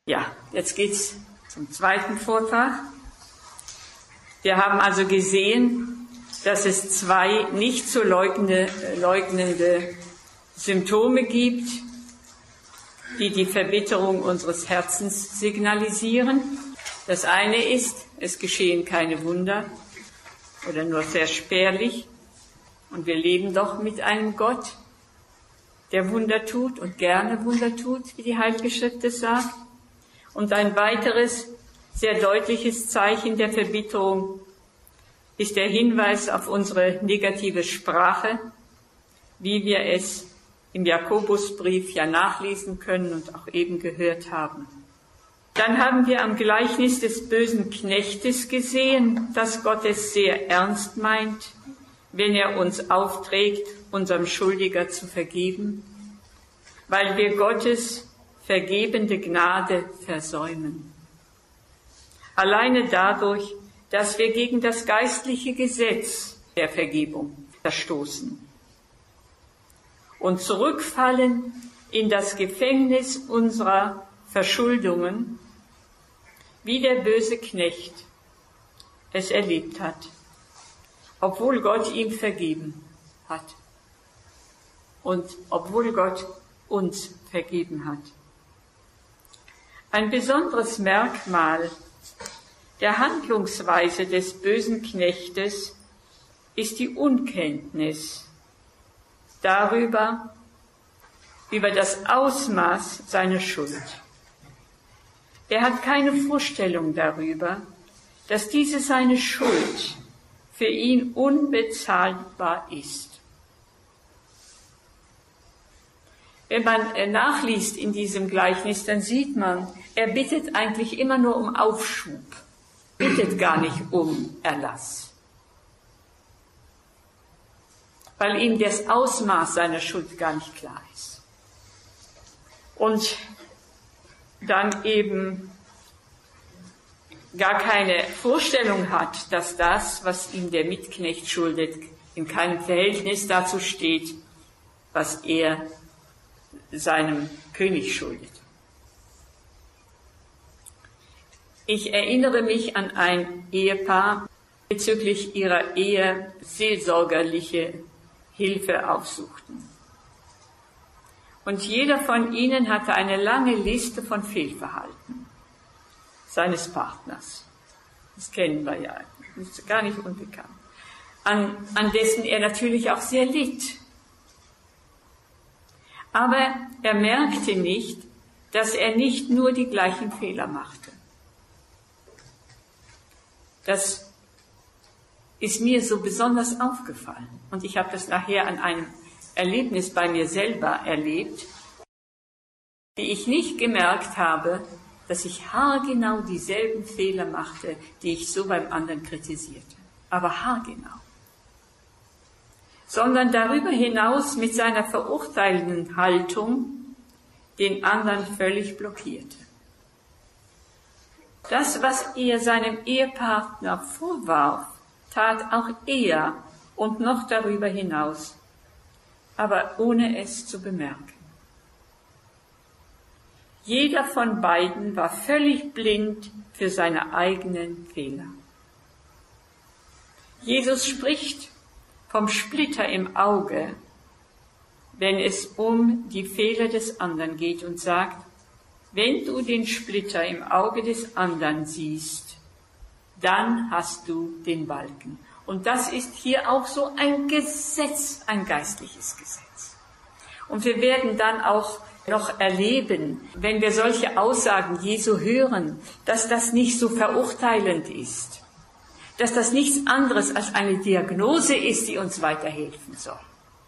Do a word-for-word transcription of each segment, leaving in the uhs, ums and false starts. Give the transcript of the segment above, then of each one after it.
Ja, jetzt geht's zum zweiten Vortrag. Wir haben also gesehen, dass es zwei nicht zu leugnende, leugnende Symptome gibt, die die Verbitterung unseres Herzens signalisieren. Das eine ist, es geschehen keine Wunder oder nur sehr spärlich. Und wir leben doch mit einem Gott, der Wunder tut und gerne Wunder tut, wie die Heilige Schrift es sagt. Und ein weiteres, sehr deutliches Zeichen der Verbitterung ist der Hinweis auf unsere negative Sprache, wie wir es im Jakobusbrief ja nachlesen können und auch eben gehört haben. Dann haben wir am Gleichnis des bösen Knechtes gesehen, dass Gott es sehr ernst meint, wenn er uns aufträgt, unserem Schuldiger zu vergeben, weil wir Gottes vergebende Gnade versäumen. Alleine dadurch, dass wir gegen das geistliche Gesetz der Vergebung verstoßen und zurückfallen in das Gefängnis unserer Verschuldungen, wie der böse Knecht es erlebt hat, obwohl Gott ihm vergeben hat und obwohl Gott uns vergeben hat. Ein besonderes Merkmal der Handlungsweise des bösen Knechtes ist die Unkenntnis darüber, über das Ausmaß seiner Schuld. Er hat keine Vorstellung darüber, dass diese seine Schuld für ihn unbezahlbar ist. Wenn man nachliest in diesem Gleichnis, dann sieht man, er bittet eigentlich immer nur um Aufschub, bittet gar nicht um Erlass, weil ihm das Ausmaß seiner Schuld gar nicht klar ist. Und dann eben gar keine Vorstellung hat, dass das, was ihm der Mitknecht schuldet, in keinem Verhältnis dazu steht, was er seinem König schuldet. Ich erinnere mich an ein Ehepaar, bezüglich ihrer Ehe seelsorgerliche Hilfe aufsuchten. Und jeder von ihnen hatte eine lange Liste von Fehlverhalten seines Partners. Das kennen wir ja, das ist gar nicht unbekannt. An, an dessen er natürlich auch sehr litt. Aber er merkte nicht, dass er nicht nur die gleichen Fehler machte. Das ist mir so besonders aufgefallen. Und ich habe das nachher an einem Erlebnis bei mir selber erlebt, wie ich nicht gemerkt habe, dass ich haargenau dieselben Fehler machte, die ich so beim anderen kritisierte. Aber haargenau. Sondern darüber hinaus mit seiner verurteilenden Haltung den anderen völlig blockierte. Das, was er seinem Ehepartner vorwarf, tat auch er und noch darüber hinaus, aber ohne es zu bemerken. Jeder von beiden war völlig blind für seine eigenen Fehler. Jesus spricht vom Splitter im Auge, wenn es um die Fehler des anderen geht und sagt, wenn du den Splitter im Auge des anderen siehst, dann hast du den Balken. Und das ist hier auch so ein Gesetz, ein geistliches Gesetz. Und wir werden dann auch noch erleben, wenn wir solche Aussagen Jesu hören, dass das nicht so verurteilend ist, dass das nichts anderes als eine Diagnose ist, die uns weiterhelfen soll.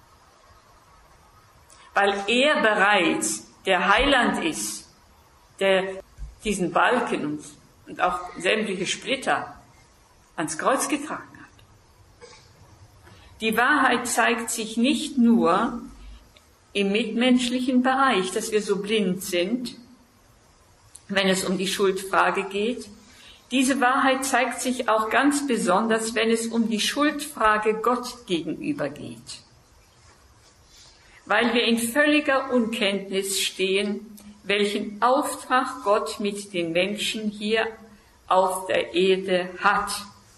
Weil er bereits der Heiland ist, der diesen Balken und, und auch sämtliche Splitter ans Kreuz getragen hat. Die Wahrheit zeigt sich nicht nur im mitmenschlichen Bereich, dass wir so blind sind, wenn es um die Schuldfrage geht. Diese Wahrheit zeigt sich auch ganz besonders, wenn es um die Schuldfrage Gott gegenüber geht. Weil wir in völliger Unkenntnis stehen, welchen Auftrag Gott mit den Menschen hier auf der Erde hat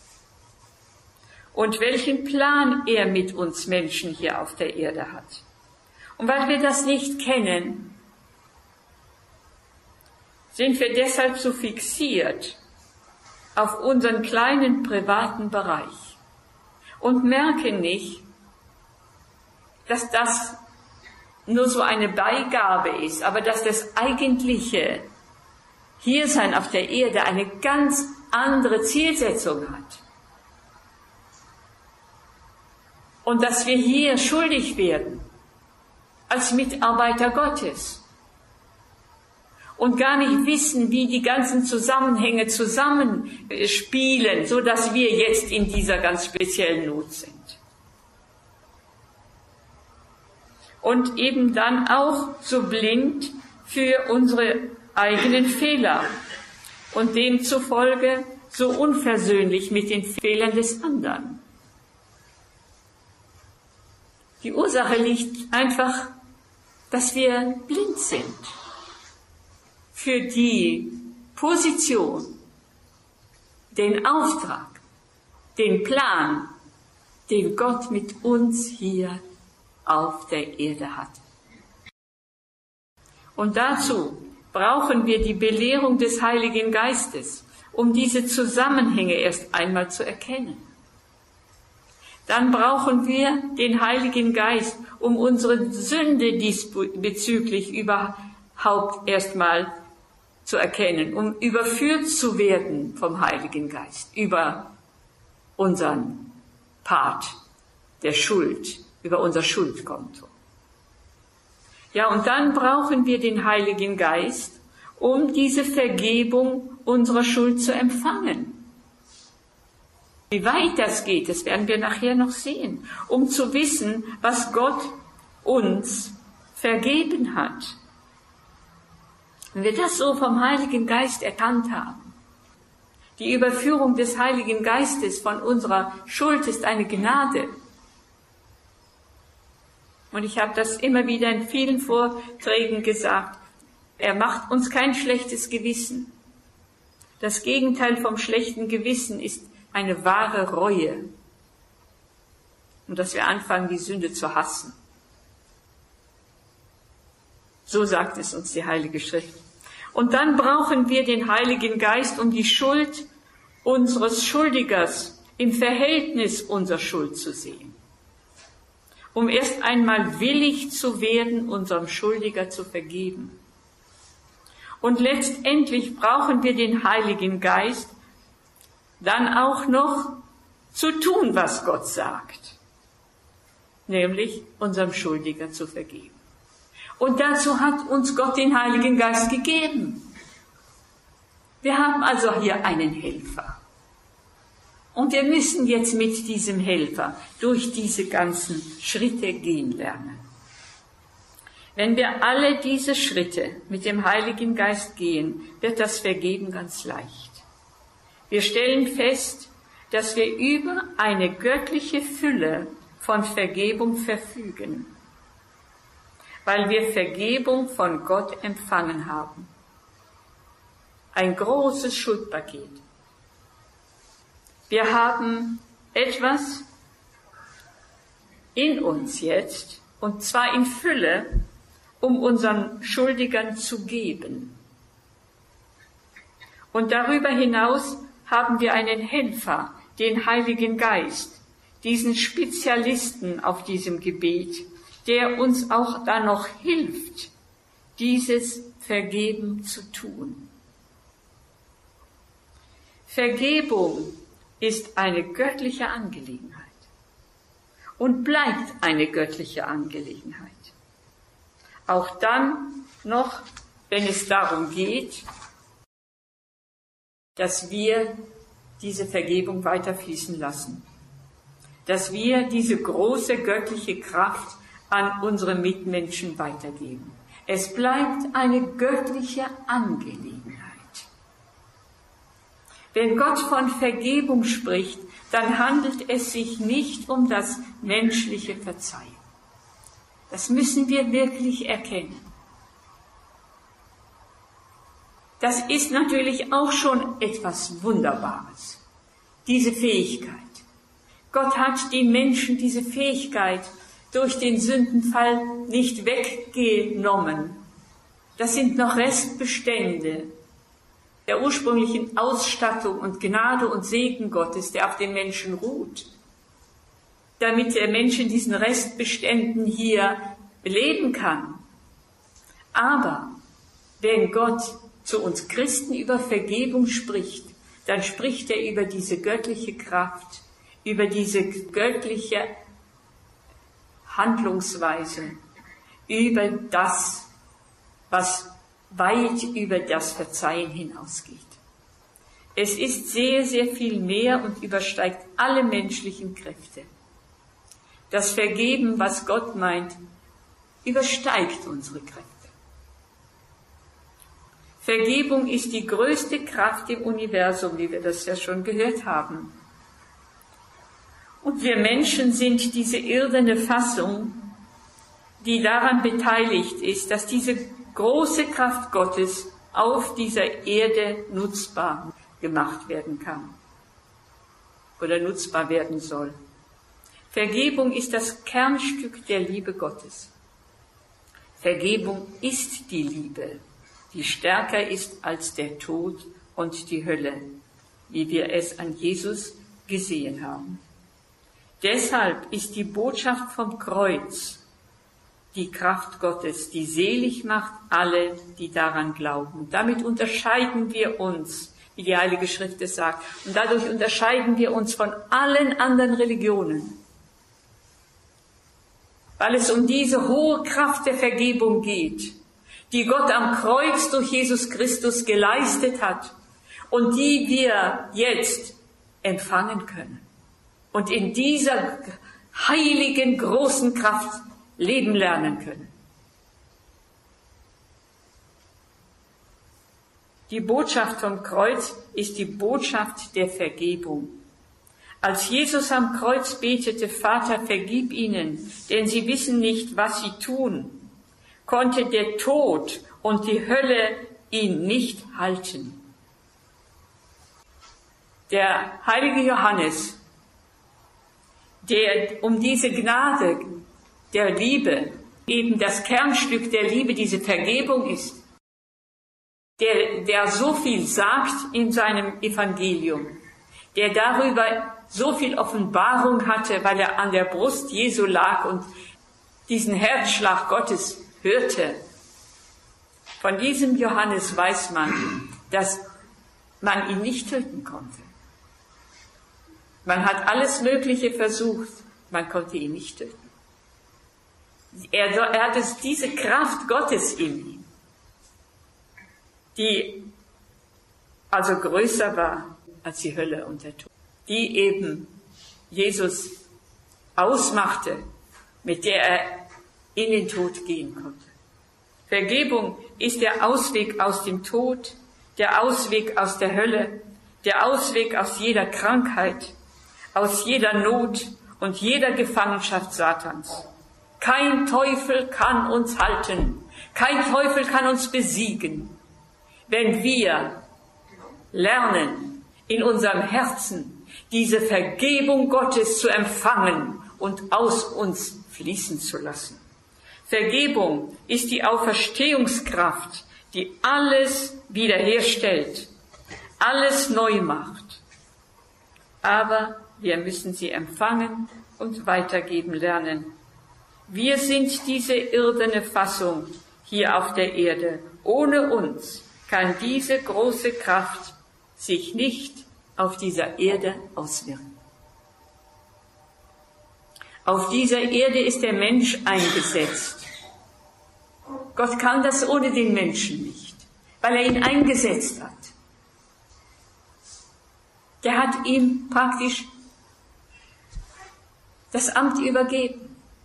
und welchen Plan er mit uns Menschen hier auf der Erde hat. Und weil wir das nicht kennen, sind wir deshalb so fixiert auf unseren kleinen privaten Bereich und merken nicht, dass das nur so eine Beigabe ist, aber dass das eigentliche Hiersein auf der Erde eine ganz andere Zielsetzung hat. Und dass wir hier schuldig werden als Mitarbeiter Gottes und gar nicht wissen, wie die ganzen Zusammenhänge zusammenspielen, so dass wir jetzt in dieser ganz speziellen Not sind. Und eben dann auch so blind für unsere eigenen Fehler und demzufolge so unversöhnlich mit den Fehlern des anderen. Die Ursache liegt einfach, dass wir blind sind für die Position, den Auftrag, den Plan, den Gott mit uns hier auf der Erde hat. Und dazu brauchen wir die Belehrung des Heiligen Geistes, um diese Zusammenhänge erst einmal zu erkennen. Dann brauchen wir den Heiligen Geist, um unsere Sünde diesbezüglich überhaupt erstmal zu erkennen, um überführt zu werden vom Heiligen Geist über unseren Part der Schuld, über unser Schuldkonto. Ja, und dann brauchen wir den Heiligen Geist, um diese Vergebung unserer Schuld zu empfangen. Wie weit das geht, das werden wir nachher noch sehen, um zu wissen, was Gott uns vergeben hat. Wenn wir das so vom Heiligen Geist erkannt haben, die Überführung des Heiligen Geistes von unserer Schuld ist eine Gnade. Und ich habe das immer wieder in vielen Vorträgen gesagt, er macht uns kein schlechtes Gewissen. Das Gegenteil vom schlechten Gewissen ist eine wahre Reue. Und dass wir anfangen, die Sünde zu hassen. So sagt es uns die Heilige Schrift. Und dann brauchen wir den Heiligen Geist, um die Schuld unseres Schuldigers im Verhältnis unserer Schuld zu sehen. Um erst einmal willig zu werden, unserem Schuldiger zu vergeben. Und letztendlich brauchen wir den Heiligen Geist, dann auch noch zu tun, was Gott sagt, nämlich unserem Schuldiger zu vergeben. Und dazu hat uns Gott den Heiligen Geist gegeben. Wir haben also hier einen Helfer. Und wir müssen jetzt mit diesem Helfer durch diese ganzen Schritte gehen lernen. Wenn wir alle diese Schritte mit dem Heiligen Geist gehen, wird das Vergeben ganz leicht. Wir stellen fest, dass wir über eine göttliche Fülle von Vergebung verfügen, weil wir Vergebung von Gott empfangen haben. Ein großes Schuldpaket. Wir haben etwas in uns jetzt, und zwar in Fülle, um unseren Schuldigern zu geben. Und darüber hinaus haben wir einen Helfer, den Heiligen Geist, diesen Spezialisten auf diesem Gebet, der uns auch da noch hilft, dieses Vergeben zu tun. Vergebung ist eine göttliche Angelegenheit und bleibt eine göttliche Angelegenheit. Auch dann noch, wenn es darum geht, dass wir diese Vergebung weiterfließen lassen, dass wir diese große göttliche Kraft an unsere Mitmenschen weitergeben. Es bleibt eine göttliche Angelegenheit. Wenn Gott von Vergebung spricht, dann handelt es sich nicht um das menschliche Verzeihen. Das müssen wir wirklich erkennen. Das ist natürlich auch schon etwas Wunderbares, diese Fähigkeit. Gott hat den Menschen diese Fähigkeit durch den Sündenfall nicht weggenommen. Das sind noch Restbestände der ursprünglichen Ausstattung und Gnade und Segen Gottes, der auf den Menschen ruht, damit der Mensch in diesen Restbeständen hier leben kann. Aber wenn Gott zu uns Christen über Vergebung spricht, dann spricht er über diese göttliche Kraft, über diese göttliche Handlungsweise, über das, was weit über das Verzeihen hinausgeht. Es ist sehr, sehr viel mehr und übersteigt alle menschlichen Kräfte. Das Vergeben, was Gott meint, übersteigt unsere Kräfte. Vergebung ist die größte Kraft im Universum, wie wir das ja schon gehört haben. Und wir Menschen sind diese irdene Fassung, die daran beteiligt ist, dass diese große Kraft Gottes auf dieser Erde nutzbar gemacht werden kann oder nutzbar werden soll. Vergebung ist das Kernstück der Liebe Gottes. Vergebung ist die Liebe, die stärker ist als der Tod und die Hölle, wie wir es an Jesus gesehen haben. Deshalb ist die Botschaft vom Kreuz die Kraft Gottes, die selig macht alle, die daran glauben. Damit unterscheiden wir uns, wie die Heilige Schrift es sagt, und dadurch unterscheiden wir uns von allen anderen Religionen, weil es um diese hohe Kraft der Vergebung geht, die Gott am Kreuz durch Jesus Christus geleistet hat und die wir jetzt empfangen können und in dieser heiligen, großen Kraft leben lernen können. Die Botschaft vom Kreuz ist die Botschaft der Vergebung. Als Jesus am Kreuz betete, Vater, vergib ihnen, denn sie wissen nicht, was sie tun, konnte der Tod und die Hölle ihn nicht halten. Der heilige Johannes, der um diese Gnade der Liebe, eben das Kernstück der Liebe, diese Vergebung ist, der, der so viel sagt in seinem Evangelium, der darüber so viel Offenbarung hatte, weil er an der Brust Jesu lag und diesen Herzschlag Gottes hörte. Von diesem Johannes weiß man, dass man ihn nicht töten konnte. Man hat alles Mögliche versucht, man konnte ihn nicht töten. Er, er hatte diese Kraft Gottes in ihm, die also größer war als die Hölle und der Tod, die eben Jesus ausmachte, mit der er in den Tod gehen konnte. Vergebung ist der Ausweg aus dem Tod, der Ausweg aus der Hölle, der Ausweg aus jeder Krankheit, aus jeder Not und jeder Gefangenschaft Satans. Kein Teufel kann uns halten, kein Teufel kann uns besiegen, wenn wir lernen, in unserem Herzen diese Vergebung Gottes zu empfangen und aus uns fließen zu lassen. Vergebung ist die Auferstehungskraft, die alles wiederherstellt, alles neu macht. Aber wir müssen sie empfangen und weitergeben lernen. Wir sind diese irdene Fassung hier auf der Erde. Ohne uns kann diese große Kraft sich nicht auf dieser Erde auswirken. Auf dieser Erde ist der Mensch eingesetzt. Gott kann das ohne den Menschen nicht, weil er ihn eingesetzt hat. Der hat ihm praktisch das Amt übergeben.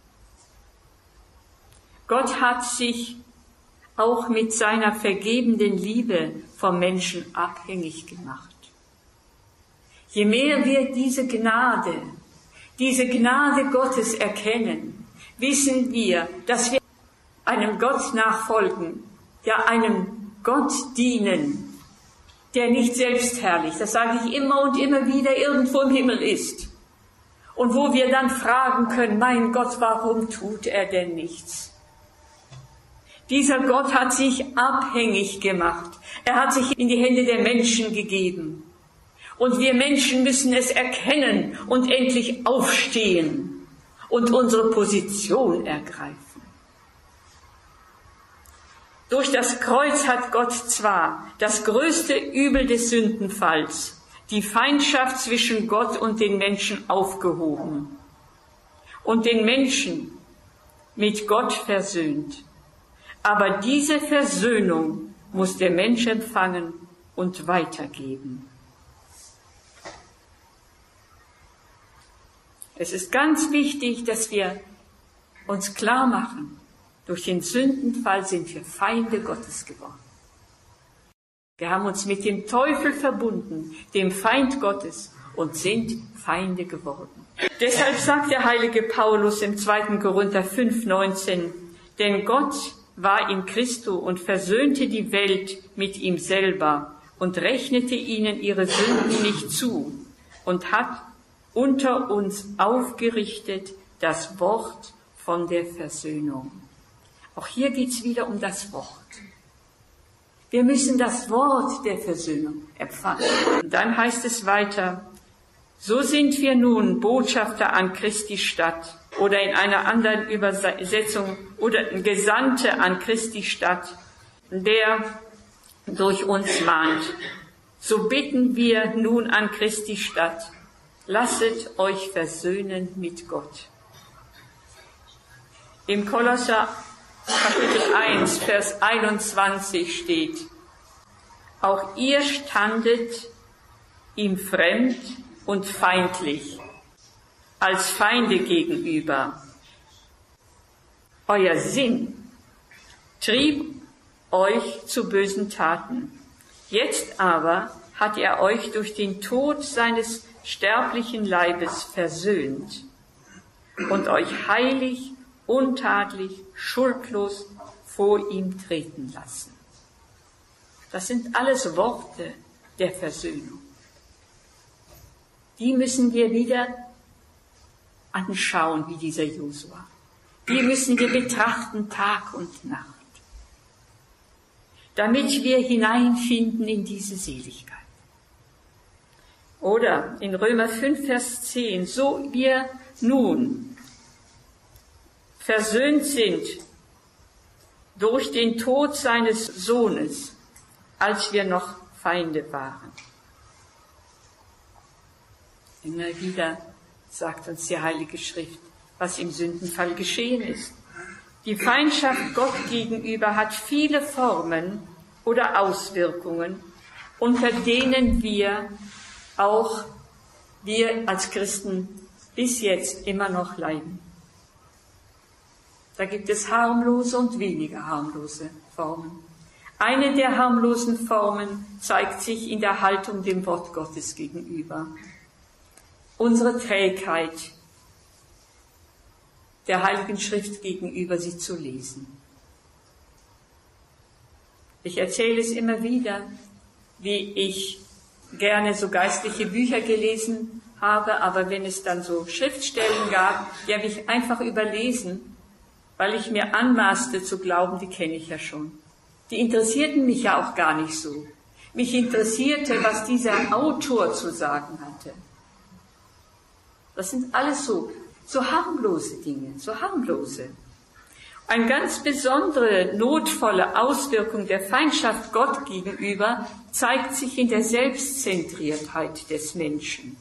Gott hat sich auch mit seiner vergebenden Liebe vom Menschen abhängig gemacht. Je mehr wir diese Gnade, diese Gnade Gottes erkennen, wissen wir, dass wir einem Gott nachfolgen, ja einem Gott dienen, der nicht selbstherrlich, das sage ich immer und immer wieder, irgendwo im Himmel ist. Und wo wir dann fragen können, mein Gott, warum tut er denn nichts? Dieser Gott hat sich abhängig gemacht. Er hat sich in die Hände der Menschen gegeben. Und wir Menschen müssen es erkennen und endlich aufstehen und unsere Position ergreifen. Durch das Kreuz hat Gott zwar das größte Übel des Sündenfalls, die Feindschaft zwischen Gott und den Menschen, aufgehoben und den Menschen mit Gott versöhnt. Aber diese Versöhnung muss der Mensch empfangen und weitergeben. Es ist ganz wichtig, dass wir uns klar machen, durch den Sündenfall sind wir Feinde Gottes geworden. Wir haben uns mit dem Teufel verbunden, dem Feind Gottes, und sind Feinde geworden. Deshalb sagt der heilige Paulus im zweiten Korinther fünf neunzehn, denn Gott war in Christo und versöhnte die Welt mit ihm selber und rechnete ihnen ihre Sünden nicht zu und hat unter uns aufgerichtet das Wort von der Versöhnung. Auch hier geht es wieder um das Wort. Wir müssen das Wort der Versöhnung empfangen. Und dann heißt es weiter, so sind wir nun Botschafter an Christi Stadt, oder in einer anderen Übersetzung, oder Gesandte an Christi Stadt, der durch uns mahnt. So bitten wir nun an Christi Stadt, lasset euch versöhnen mit Gott. Im Kolosser Kapitel eins, Vers einundzwanzig steht, auch ihr standet ihm fremd und feindlich, als Feinde gegenüber. Euer Sinn trieb euch zu bösen Taten. Jetzt aber hat er euch durch den Tod seines sterblichen Leibes versöhnt und euch heilig, untadelig, schuldlos vor ihm treten lassen. Das sind alles Worte der Versöhnung. Die müssen wir wieder anschauen, wie dieser Josua. Die müssen wir betrachten Tag und Nacht, damit wir hineinfinden in diese Seligkeit. Oder in Römer fünf, Vers zehn, so wir nun versöhnt sind durch den Tod seines Sohnes, als wir noch Feinde waren. Immer wieder sagt uns die Heilige Schrift, was im Sündenfall geschehen ist. Die Feindschaft Gott gegenüber hat viele Formen oder Auswirkungen, unter denen wir auch, wir als Christen, bis jetzt immer noch leiden. Da gibt es harmlose und weniger harmlose Formen. Eine der harmlosen Formen zeigt sich in der Haltung dem Wort Gottes gegenüber. Unsere Trägheit, der Heiligen Schrift gegenüber, sie zu lesen. Ich erzähle es immer wieder, wie ich gerne so geistliche Bücher gelesen habe, aber wenn es dann so Schriftstellen gab, die habe ich einfach überlesen, weil ich mir anmaßte zu glauben, die kenne ich ja schon. Die interessierten mich ja auch gar nicht so. Mich interessierte, was dieser Autor zu sagen hatte. Das sind alles so, so harmlose Dinge, so harmlose. Eine ganz besondere, notvolle Auswirkung der Feindschaft Gott gegenüber zeigt sich in der Selbstzentriertheit des Menschen.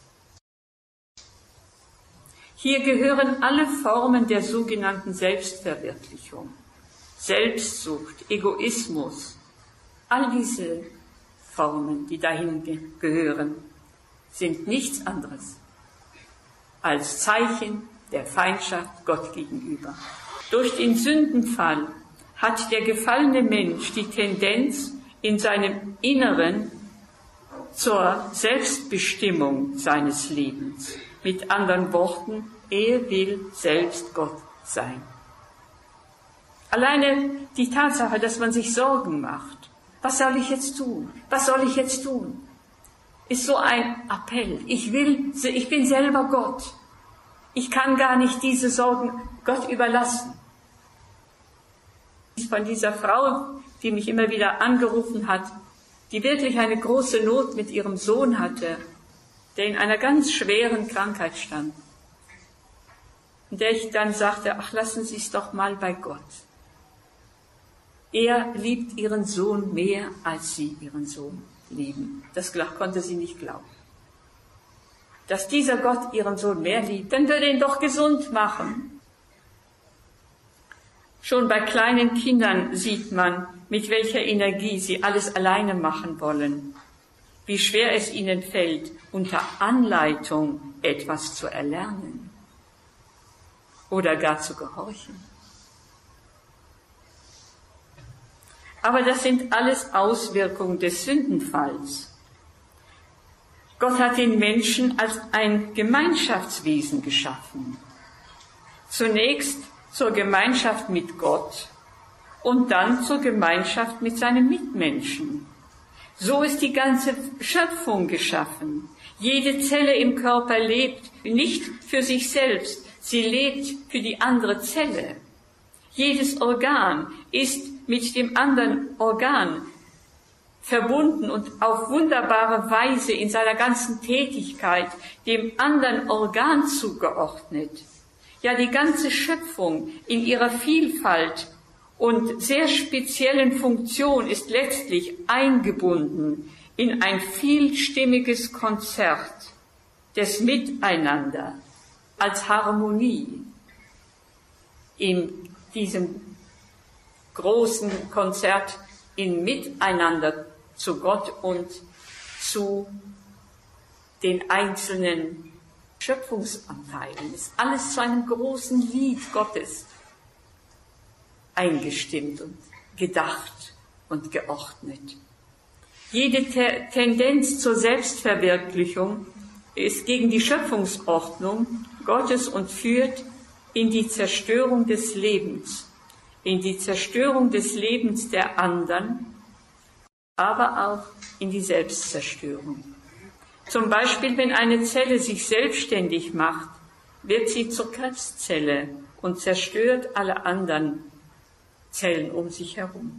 Hier gehören alle Formen der sogenannten Selbstverwirklichung, Selbstsucht, Egoismus, all diese Formen, die dahin gehören, sind nichts anderes als Zeichen der Feindschaft Gott gegenüber. Durch den Sündenfall hat der gefallene Mensch die Tendenz, in seinem Inneren zur Selbstbestimmung seines Lebens. Mit anderen Worten, er will selbst Gott sein. Alleine die Tatsache, dass man sich Sorgen macht, Was soll ich jetzt tun? Was soll ich jetzt tun? Ist so ein Appell. Ich will, ich bin selber Gott. Ich kann gar nicht diese Sorgen Gott überlassen. Von dieser Frau, die mich immer wieder angerufen hat, die wirklich eine große Not mit ihrem Sohn hatte, der in einer ganz schweren Krankheit stand. Und der ich dann sagte, ach, lassen Sie es doch mal bei Gott. Er liebt ihren Sohn mehr, als Sie ihren Sohn lieben. Das konnte sie nicht glauben. Dass dieser Gott ihren Sohn mehr liebt, dann würde er ihn doch gesund machen. Schon bei kleinen Kindern sieht man, mit welcher Energie sie alles alleine machen wollen, wie schwer es ihnen fällt, unter Anleitung etwas zu erlernen oder gar zu gehorchen. Aber das sind alles Auswirkungen des Sündenfalls. Gott hat den Menschen als ein Gemeinschaftswesen geschaffen. Zunächst zur Gemeinschaft mit Gott und dann zur Gemeinschaft mit seinen Mitmenschen. So ist die ganze Schöpfung geschaffen. Jede Zelle im Körper lebt nicht für sich selbst, sie lebt für die andere Zelle. Jedes Organ ist mit dem anderen Organ verbunden und auf wunderbare Weise in seiner ganzen Tätigkeit dem anderen Organ zugeordnet. Ja, die ganze Schöpfung in ihrer Vielfalt und sehr speziellen Funktion ist letztlich eingebunden in ein vielstimmiges Konzert des Miteinander als Harmonie. In diesem großen Konzert in Miteinander zu Gott und zu den einzelnen Schöpfungsanteilen. Ist alles zu einem großen Lied Gottes eingestimmt und gedacht und geordnet. Jede Te- Tendenz zur Selbstverwirklichung ist gegen die Schöpfungsordnung Gottes und führt in die Zerstörung des Lebens, in die Zerstörung des Lebens der anderen, aber auch in die Selbstzerstörung. Zum Beispiel, wenn eine Zelle sich selbstständig macht, wird sie zur Krebszelle und zerstört alle anderen Zellen um sich herum.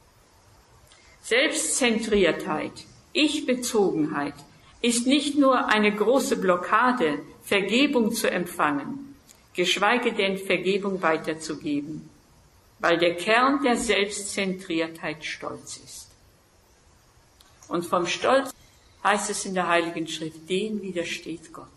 Selbstzentriertheit, Ich-Bezogenheit ist nicht nur eine große Blockade, Vergebung zu empfangen, geschweige denn Vergebung weiterzugeben, weil der Kern der Selbstzentriertheit Stolz ist. Und vom Stolz heißt es in der Heiligen Schrift, den widersteht Gott.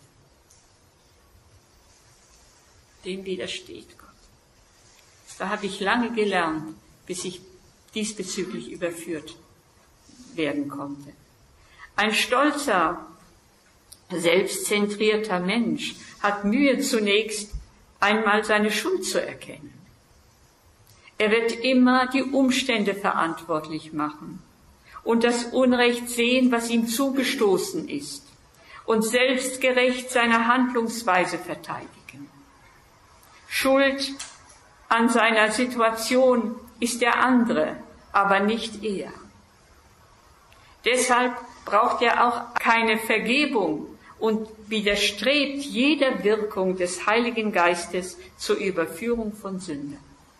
Dem widersteht Gott. Da habe ich lange gelernt, bis ich diesbezüglich überführt werden konnte. Ein stolzer, selbstzentrierter Mensch hat Mühe, zunächst einmal seine Schuld zu erkennen. Er wird immer die Umstände verantwortlich machen und das Unrecht sehen, was ihm zugestoßen ist, und selbstgerecht seine Handlungsweise verteidigen. Schuld an seiner Situation ist der andere, aber nicht er. Deshalb braucht er auch keine Vergebung und widerstrebt jeder Wirkung des Heiligen Geistes zur Überführung von Sünde.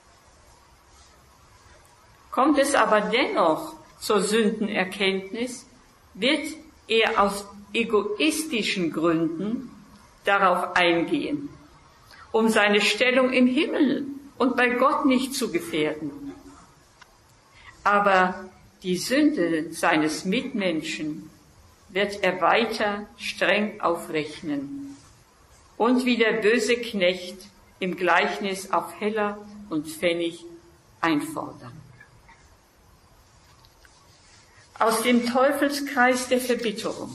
Kommt es aber dennoch zur Sündenerkenntnis, wird er aus egoistischen Gründen darauf eingehen, um seine Stellung im Himmel und bei Gott nicht zu gefährden. Aber die Sünde seines Mitmenschen wird er weiter streng aufrechnen und wie der böse Knecht im Gleichnis auf Heller und Pfennig einfordern. Aus dem Teufelskreis der Verbitterung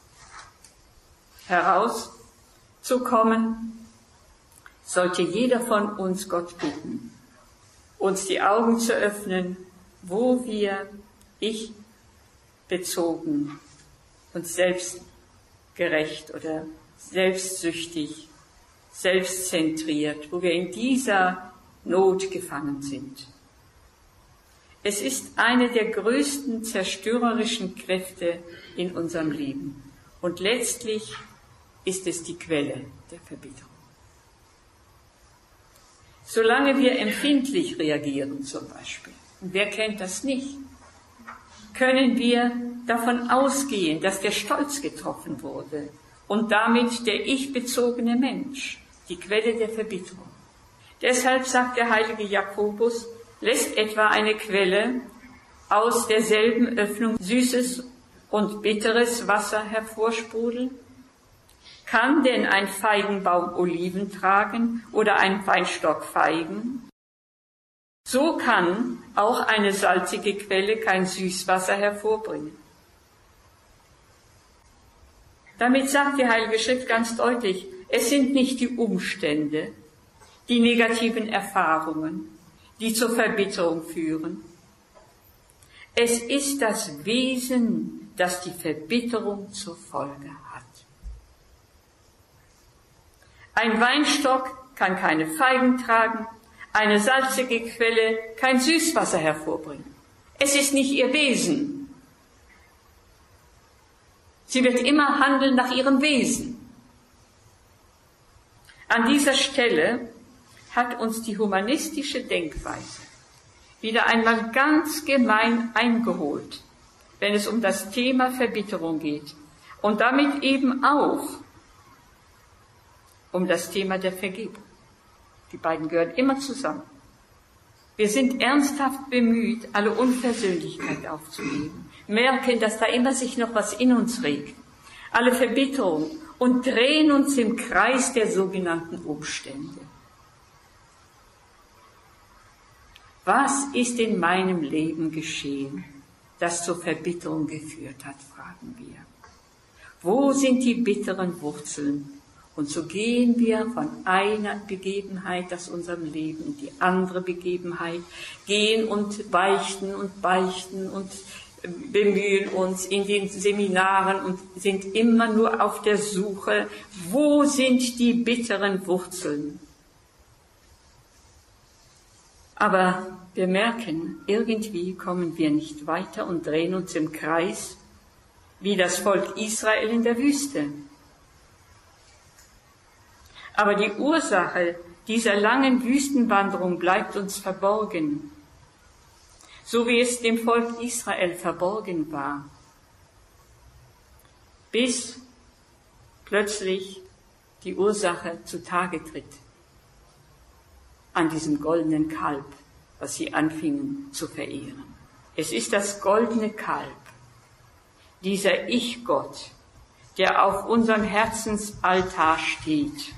herauszukommen, sollte jeder von uns Gott bitten, uns die Augen zu öffnen, wo wir ich bezogen und selbstgerecht oder selbstsüchtig, selbstzentriert, wo wir in dieser Not gefangen sind. Es ist eine der größten zerstörerischen Kräfte in unserem Leben. Und letztlich ist es die Quelle der Verbitterung. Solange wir empfindlich reagieren zum Beispiel, und wer kennt das nicht, können wir davon ausgehen, dass der Stolz getroffen wurde und damit der ich-bezogene Mensch, die Quelle der Verbitterung. Deshalb sagt der heilige Jakobus, lässt etwa eine Quelle aus derselben Öffnung süßes und bitteres Wasser hervorsprudeln? Kann denn ein Feigenbaum Oliven tragen oder ein Weinstock Feigen? So kann auch eine salzige Quelle kein Süßwasser hervorbringen. Damit sagt die Heilige Schrift ganz deutlich, es sind nicht die Umstände, die negativen Erfahrungen, die zur Verbitterung führen. Es ist das Wesen, das die Verbitterung zur Folge hat. Ein Weinstock kann keine Feigen tragen, eine salzige Quelle kein Süßwasser hervorbringen. Es ist nicht ihr Wesen. Sie wird immer handeln nach ihrem Wesen. An dieser Stelle hat uns die humanistische Denkweise wieder einmal ganz gemein eingeholt, wenn es um das Thema Verbitterung geht und damit eben auch um das Thema der Vergebung. Die beiden gehören immer zusammen. Wir sind ernsthaft bemüht, alle Unversöhnlichkeit aufzugeben, merken, dass da immer sich noch was in uns regt, alle Verbitterung und drehen uns im Kreis der sogenannten Umstände. Was ist in meinem Leben geschehen, das zur Verbitterung geführt hat, fragen wir. Wo sind die bitteren Wurzeln? Und so gehen wir von einer Begebenheit aus unserem Leben in die andere Begebenheit, gehen und beichten und beichten und bemühen uns in den Seminaren und sind immer nur auf der Suche, wo sind die bitteren Wurzeln? Aber wir merken, irgendwie kommen wir nicht weiter und drehen uns im Kreis, wie das Volk Israel in der Wüste. Aber die Ursache dieser langen Wüstenwanderung bleibt uns verborgen, so wie es dem Volk Israel verborgen war, bis plötzlich die Ursache zutage tritt an diesem goldenen Kalb, was sie anfingen zu verehren. Es ist das goldene Kalb, dieser Ich-Gott, der auf unserem Herzensaltar steht,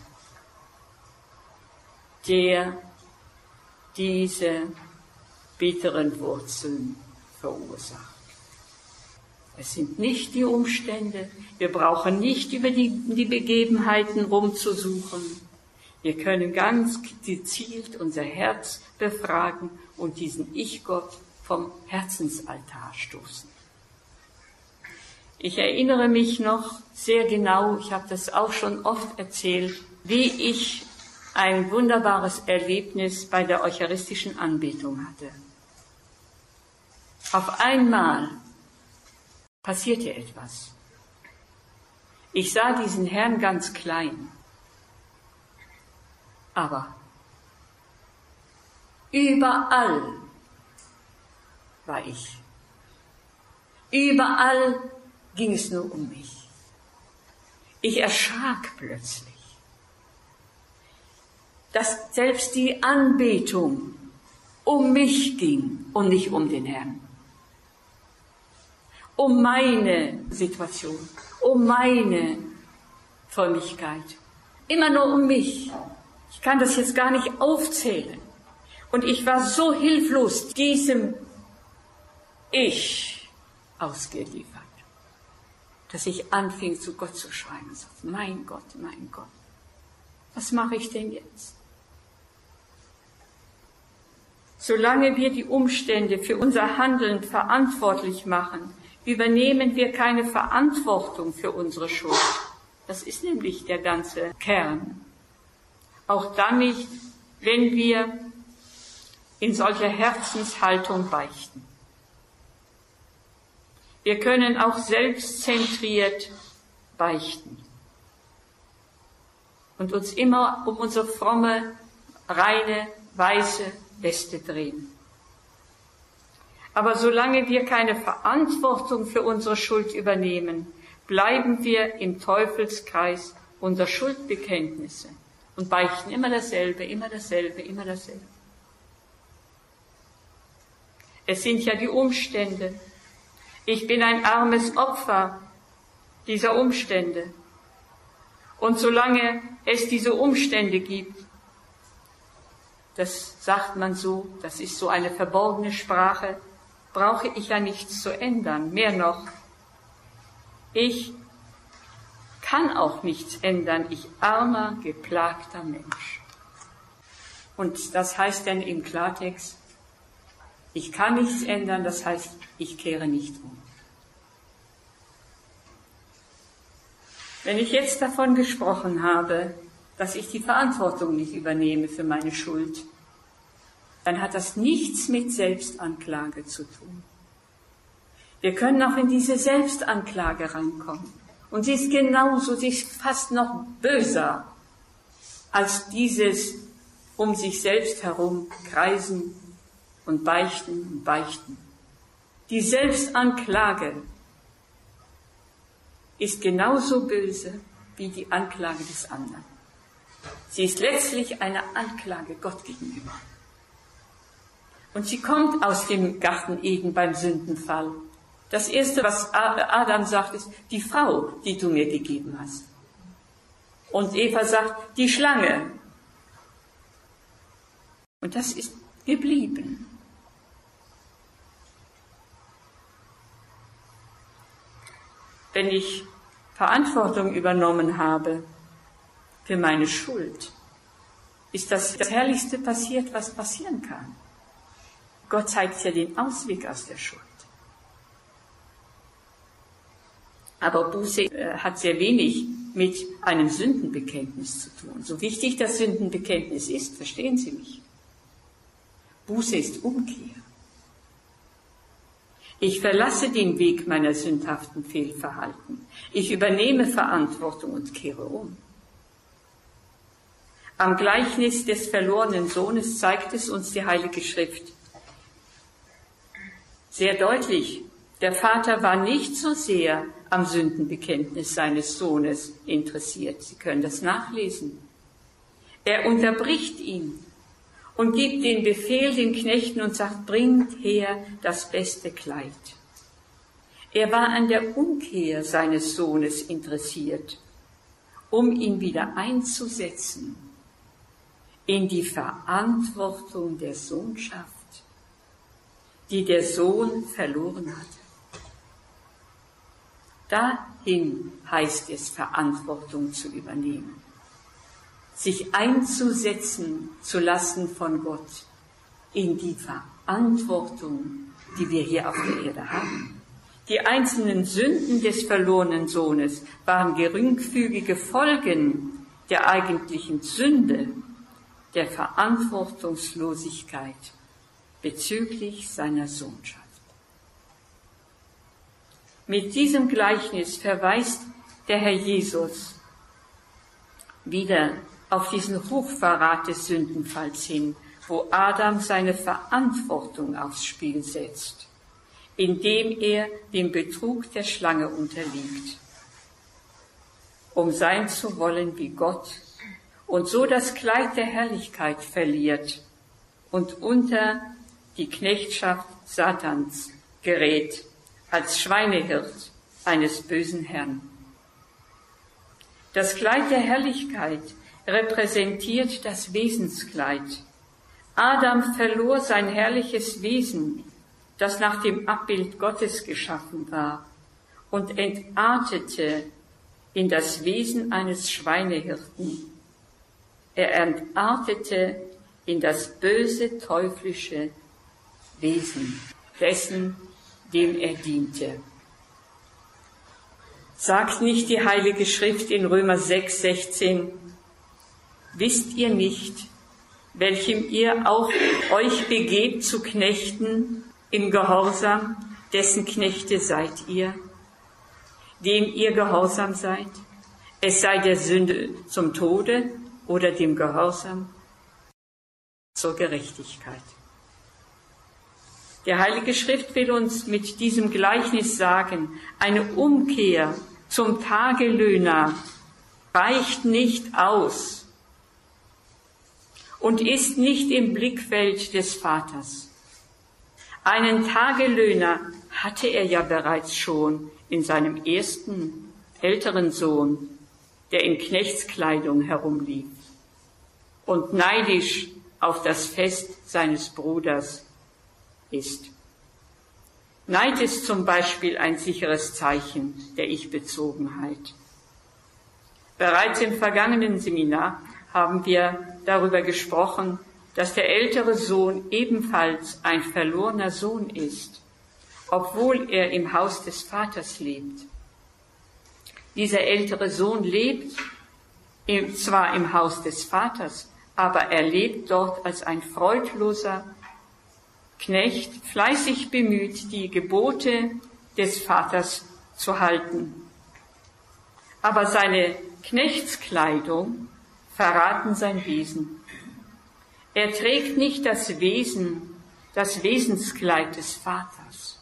der diese bitteren Wurzeln verursacht. Es sind nicht die Umstände, wir brauchen nicht über die, die Begebenheiten rumzusuchen. Wir können ganz gezielt unser Herz befragen und diesen Ich-Gott vom Herzensaltar stoßen. Ich erinnere mich noch sehr genau, ich habe das auch schon oft erzählt, wie ich ein wunderbares Erlebnis bei der eucharistischen Anbetung hatte. Auf einmal passierte etwas. Ich sah diesen Herrn ganz klein, aber überall war ich. Überall ging es nur um mich. Ich erschrak plötzlich, dass selbst die Anbetung um mich ging und nicht um den Herrn. Um meine Situation, um meine Frömmigkeit. Immer nur um mich. Ich kann das jetzt gar nicht aufzählen. Und ich war so hilflos diesem Ich ausgeliefert, dass ich anfing, zu Gott zu schreien und sagte, mein Gott, mein Gott, was mache ich denn jetzt? Solange wir die Umstände für unser Handeln verantwortlich machen, übernehmen wir keine Verantwortung für unsere Schuld. Das ist nämlich der ganze Kern. Auch dann nicht, wenn wir in solcher Herzenshaltung beichten. Wir können auch selbstzentriert beichten und uns immer um unsere fromme, reine, weiße Weste drehen. Aber solange wir keine Verantwortung für unsere Schuld übernehmen, bleiben wir im Teufelskreis unserer Schuldbekenntnisse und beichten immer dasselbe, immer dasselbe, immer dasselbe. Es sind ja die Umstände. Ich bin ein armes Opfer dieser Umstände. Und solange es diese Umstände gibt, das sagt man so, das ist so eine verborgene Sprache, brauche ich ja nichts zu ändern. Mehr noch, ich kann auch nichts ändern, ich armer, geplagter Mensch. Und das heißt dann im Klartext, ich kann nichts ändern, das heißt, ich kehre nicht um. Wenn ich jetzt davon gesprochen habe, dass ich die Verantwortung nicht übernehme für meine Schuld, dann hat das nichts mit Selbstanklage zu tun. Wir können auch in diese Selbstanklage reinkommen. Und sie ist genauso, sie ist fast noch böser als dieses um sich selbst herum kreisen und beichten und beichten. Die Selbstanklage ist genauso böse wie die Anklage des anderen. Sie ist letztlich eine Anklage Gott gegenüber. Und sie kommt aus dem Garten Eden beim Sündenfall. Das Erste, was Adam sagt, ist, die Frau, die du mir gegeben hast. Und Eva sagt, die Schlange. Und das ist geblieben. Wenn ich Verantwortung übernommen habe für meine Schuld, ist das das Herrlichste passiert, was passieren kann. Gott zeigt ja den Ausweg aus der Schuld. Aber Buße äh, hat sehr wenig mit einem Sündenbekenntnis zu tun. So wichtig das Sündenbekenntnis ist, verstehen Sie mich. Buße ist Umkehr. Ich verlasse den Weg meiner sündhaften Fehlverhalten. Ich übernehme Verantwortung und kehre um. Am Gleichnis des verlorenen Sohnes zeigt es uns die Heilige Schrift sehr deutlich. Der Vater war nicht so sehr am Sündenbekenntnis seines Sohnes interessiert. Sie können das nachlesen. Er unterbricht ihn und gibt den Befehl den Knechten und sagt, bringt her das beste Kleid. Er war an der Umkehr seines Sohnes interessiert, um ihn wieder einzusetzen in die Verantwortung der Sohnschaft, die der Sohn verloren hatte. Dahin heißt es, Verantwortung zu übernehmen. Sich einzusetzen zu lassen von Gott in die Verantwortung, die wir hier auf der Erde haben. Die einzelnen Sünden des verlorenen Sohnes waren geringfügige Folgen der eigentlichen Sünde, der Verantwortungslosigkeit bezüglich seiner Sohnschaft. Mit diesem Gleichnis verweist der Herr Jesus wieder auf diesen Hochverrat des Sündenfalls hin, wo Adam seine Verantwortung aufs Spiel setzt, indem er dem Betrug der Schlange unterliegt, um sein zu wollen wie Gott und so das Kleid der Herrlichkeit verliert und unter die Knechtschaft Satans gerät, als Schweinehirt eines bösen Herrn. Das Kleid der Herrlichkeit repräsentiert das Wesenskleid. Adam verlor sein herrliches Wesen, das nach dem Abbild Gottes geschaffen war, und entartete in das Wesen eines Schweinehirten. Er entartete in das böse teuflische Wesen dessen, dem er diente. Sagt nicht die Heilige Schrift in Römer sechs, sechzehn, wisst ihr nicht, welchem ihr auch euch begebt zu Knechten im Gehorsam, dessen Knechte seid ihr, dem ihr gehorsam seid, es sei der Sünde zum Tode oder dem Gehorsam zur Gerechtigkeit. Der Heilige Schrift will uns mit diesem Gleichnis sagen, eine Umkehr zum Tagelöhner reicht nicht aus und ist nicht im Blickfeld des Vaters. Einen Tagelöhner hatte er ja bereits schon in seinem ersten älteren Sohn, der in Knechtskleidung herumlief und neidisch auf das Fest seines Bruders ist. Neid ist zum Beispiel ein sicheres Zeichen der Ich-Bezogenheit. Bereits im vergangenen Seminar haben wir darüber gesprochen, dass der ältere Sohn ebenfalls ein verlorener Sohn ist, obwohl er im Haus des Vaters lebt. Dieser ältere Sohn lebt zwar im Haus des Vaters, aber er lebt dort als ein freudloser Knecht, fleißig bemüht, die Gebote des Vaters zu halten. Aber seine Knechtskleidung verraten sein Wesen. Er trägt nicht das Wesen, das Wesenskleid des Vaters.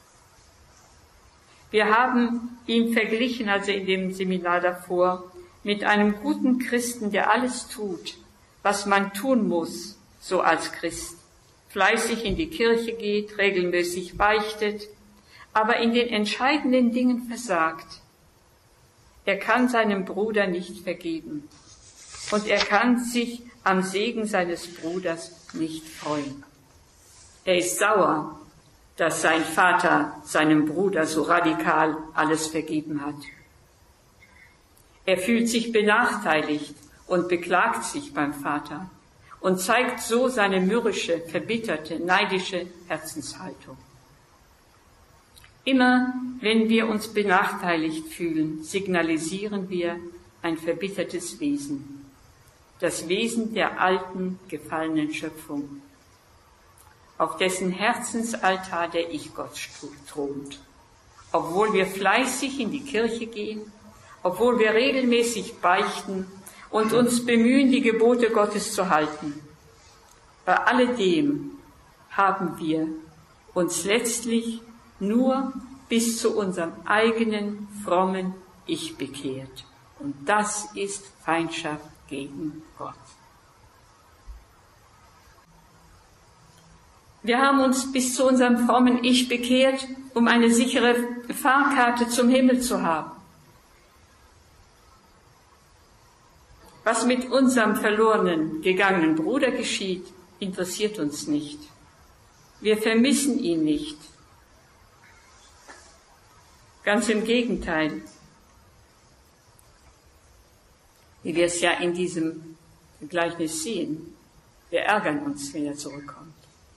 Wir haben ihn verglichen, also in dem Seminar davor, mit einem guten Christen, der alles tut, was man tun muss, so als Christ. Fleißig in die Kirche geht, regelmäßig beichtet, aber in den entscheidenden Dingen versagt. Er kann seinem Bruder nicht vergeben und er kann sich am Segen seines Bruders nicht freuen. Er ist sauer, dass sein Vater seinem Bruder so radikal alles vergeben hat. Er fühlt sich benachteiligt und beklagt sich beim Vater und zeigt so seine mürrische, verbitterte, neidische Herzenshaltung. Immer wenn wir uns benachteiligt fühlen, signalisieren wir ein verbittertes Wesen, das Wesen der alten, gefallenen Schöpfung, auf dessen Herzensaltar der Ich-Gott thront. Obwohl wir fleißig in die Kirche gehen, obwohl wir regelmäßig beichten und uns bemühen, die Gebote Gottes zu halten. Bei alledem haben wir uns letztlich nur bis zu unserem eigenen frommen Ich bekehrt. Und das ist Feindschaft gegen Gott. Wir haben uns bis zu unserem frommen Ich bekehrt, um eine sichere Fahrkarte zum Himmel zu haben. Was mit unserem verlorenen, gegangenen Bruder geschieht, interessiert uns nicht. Wir vermissen ihn nicht. Ganz im Gegenteil, wie wir es ja in diesem Gleichnis sehen. Wir ärgern uns, wenn er zurückkommt.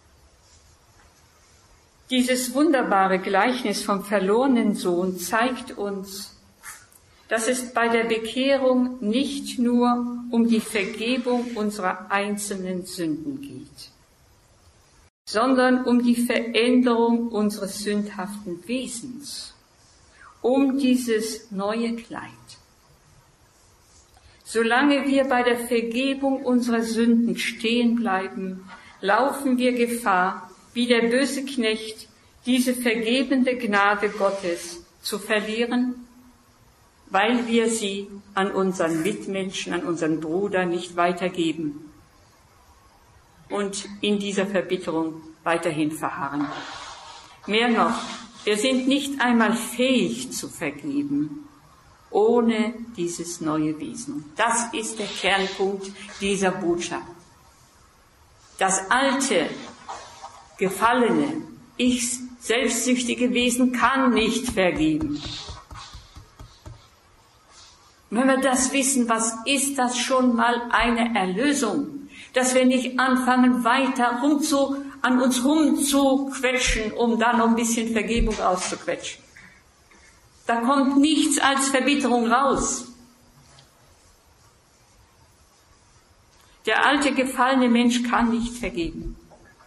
Dieses wunderbare Gleichnis vom verlorenen Sohn zeigt uns, dass es bei der Bekehrung nicht nur um die Vergebung unserer einzelnen Sünden geht, sondern um die Veränderung unseres sündhaften Wesens, um dieses neue Kleid. Solange wir bei der Vergebung unserer Sünden stehen bleiben, laufen wir Gefahr, wie der böse Knecht, diese vergebende Gnade Gottes zu verlieren, weil wir sie an unseren Mitmenschen, an unseren Bruder nicht weitergeben und in dieser Verbitterung weiterhin verharren. Mehr noch, wir sind nicht einmal fähig zu vergeben, ohne dieses neue Wesen. Das ist der Kernpunkt dieser Botschaft. Das alte, gefallene, ich selbstsüchtige Wesen kann nicht vergeben. Wenn wir das wissen, was ist das schon mal eine Erlösung? Dass wir nicht anfangen, weiter rumzu, an uns rumzuquetschen, um da noch ein bisschen Vergebung auszuquetschen. Da kommt nichts als Verbitterung raus. Der alte gefallene Mensch kann nicht vergeben.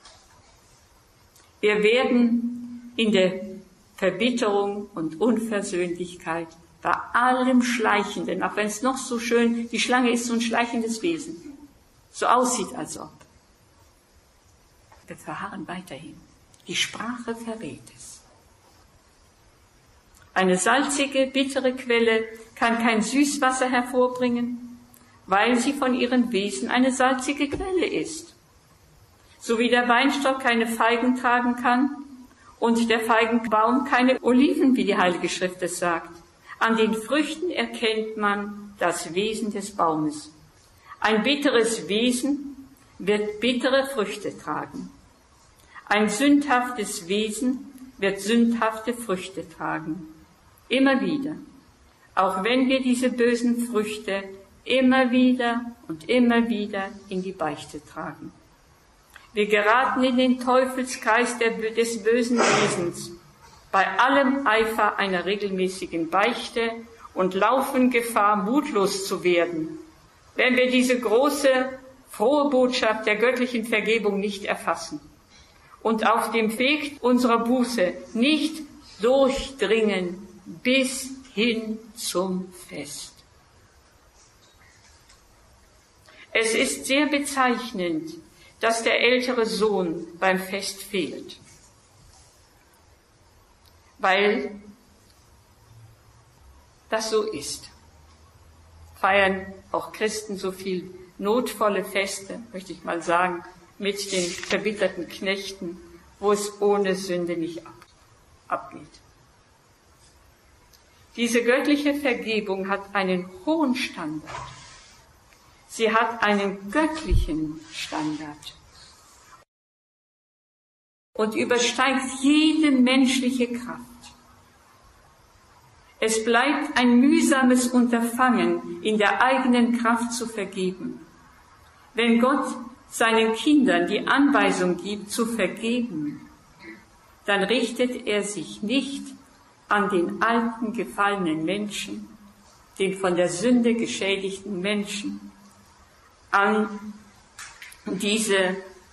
Wir werden in der Verbitterung und Unversöhnlichkeit bei allem Schleichenden, auch wenn es noch so schön, die Schlange ist so ein schleichendes Wesen, so aussieht als ob. Wir verharren weiterhin. Die Sprache verrät es. Eine salzige, bittere Quelle kann kein Süßwasser hervorbringen, weil sie von ihrem Wesen eine salzige Quelle ist. So wie der Weinstock keine Feigen tragen kann und der Feigenbaum keine Oliven, wie die Heilige Schrift es sagt. An den Früchten erkennt man das Wesen des Baumes. Ein bitteres Wesen wird bittere Früchte tragen. Ein sündhaftes Wesen wird sündhafte Früchte tragen. Immer wieder. Auch wenn wir diese bösen Früchte immer wieder und immer wieder in die Beichte tragen. Wir geraten in den Teufelskreis des bösen Wesens bei allem Eifer einer regelmäßigen Beichte und laufen Gefahr, mutlos zu werden, wenn wir diese große, frohe Botschaft der göttlichen Vergebung nicht erfassen und auf dem Weg unserer Buße nicht durchdringen bis hin zum Fest. Es ist sehr bezeichnend, dass der ältere Sohn beim Fest fehlt, weil das so ist. Feiern auch Christen so viel notvolle Feste, möchte ich mal sagen, mit den verbitterten Knechten, wo es ohne Sünde nicht ab, abgeht. Diese göttliche Vergebung hat einen hohen Standard. Sie hat einen göttlichen Standard und übersteigt jede menschliche Kraft. Es bleibt ein mühsames Unterfangen, in der eigenen Kraft zu vergeben. Wenn Gott seinen Kindern die Anweisung gibt, zu vergeben, dann richtet er sich nicht an den alten, gefallenen Menschen, den von der Sünde geschädigten Menschen, an diese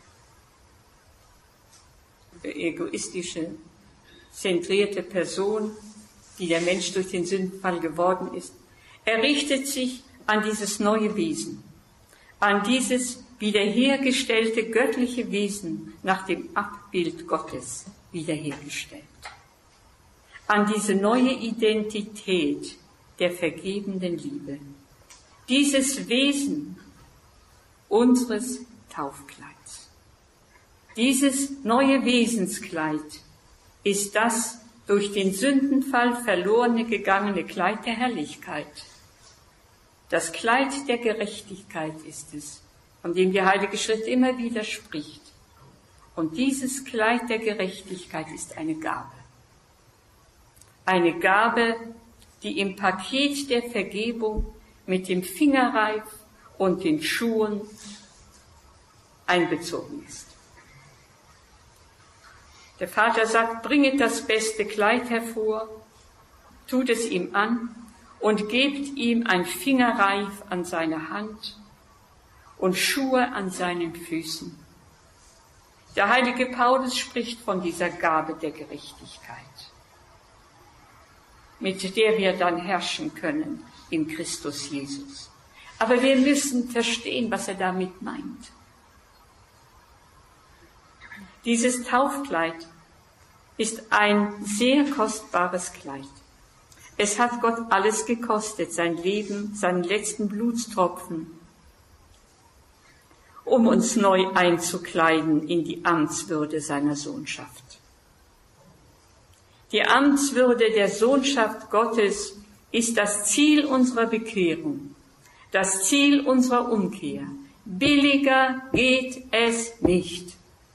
egoistische, zentrierte Person, die der Mensch durch den Sündenfall geworden ist. Er richtet sich an dieses neue Wesen, an dieses wiederhergestellte göttliche Wesen nach dem Abbild Gottes wiederhergestellt, an diese neue Identität der vergebenden Liebe, dieses Wesen unseres Taufkleids. Dieses neue Wesenskleid ist das durch den Sündenfall verlorene gegangene Kleid der Herrlichkeit. Das Kleid der Gerechtigkeit ist es, von dem die Heilige Schrift immer wieder spricht. Und dieses Kleid der Gerechtigkeit ist eine Gabe. Eine Gabe, die im Paket der Vergebung mit dem Fingerreif und den Schuhen einbezogen ist. Der Vater sagt, bringet das beste Kleid hervor, tut es ihm an und gebt ihm ein Fingerreif an seine Hand und Schuhe an seinen Füßen. Der heilige Paulus spricht von dieser Gabe der Gerechtigkeit, mit der wir dann herrschen können in Christus Jesus. Aber wir müssen verstehen, was er damit meint. Dieses Taufkleid ist ein sehr kostbares Kleid. Es hat Gott alles gekostet, sein Leben, seinen letzten Blutstropfen, um uns neu einzukleiden in die Amtswürde seiner Sohnschaft. Die Amtswürde der Sohnschaft Gottes ist das Ziel unserer Bekehrung, das Ziel unserer Umkehr. Billiger geht es nicht.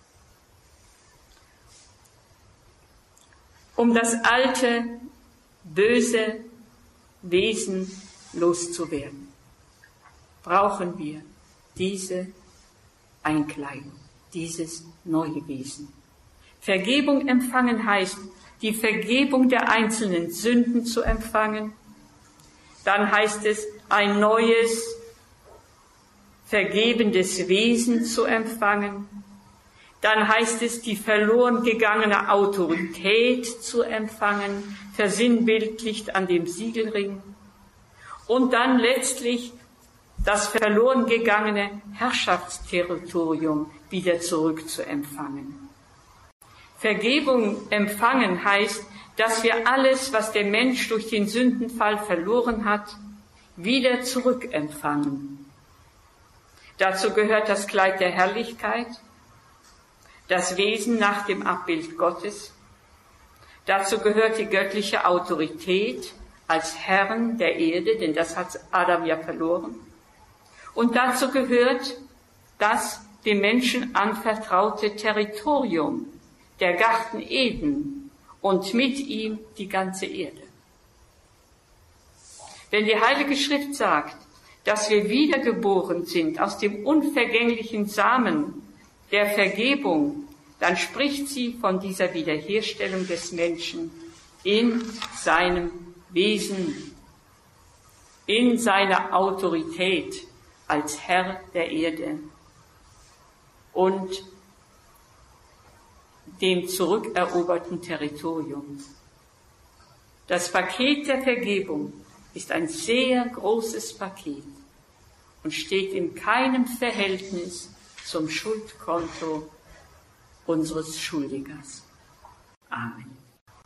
Um das alte, böse Wesen loszuwerden, brauchen wir diese Einkleidung, dieses neue Wesen. Vergebung empfangen heißt, die Vergebung der einzelnen Sünden zu empfangen. Dann heißt es, ein neues, vergebendes Wesen zu empfangen. Dann heißt es, die verloren gegangene Autorität zu empfangen, versinnbildlicht an dem Siegelring. Und dann letztlich das verloren gegangene Herrschaftsterritorium wieder zurückzuempfangen. Vergebung empfangen heißt, dass wir alles, was der Mensch durch den Sündenfall verloren hat, wieder zurückempfangen. Dazu gehört das Kleid der Herrlichkeit, das Wesen nach dem Abbild Gottes. Dazu gehört die göttliche Autorität als Herrn der Erde, denn das hat Adam ja verloren. Und dazu gehört das dem Menschen anvertraute Territorium, der Garten Eden und mit ihm die ganze Erde. Wenn die Heilige Schrift sagt, dass wir wiedergeboren sind aus dem unvergänglichen Samen der Vergebung, dann spricht sie von dieser Wiederherstellung des Menschen in seinem Wesen, in seiner Autorität als Herr der Erde und dem zurückeroberten Territorium. Das Paket der Vergebung ist ein sehr großes Paket und steht in keinem Verhältnis zum Schuldkonto unseres Schuldigers. Amen.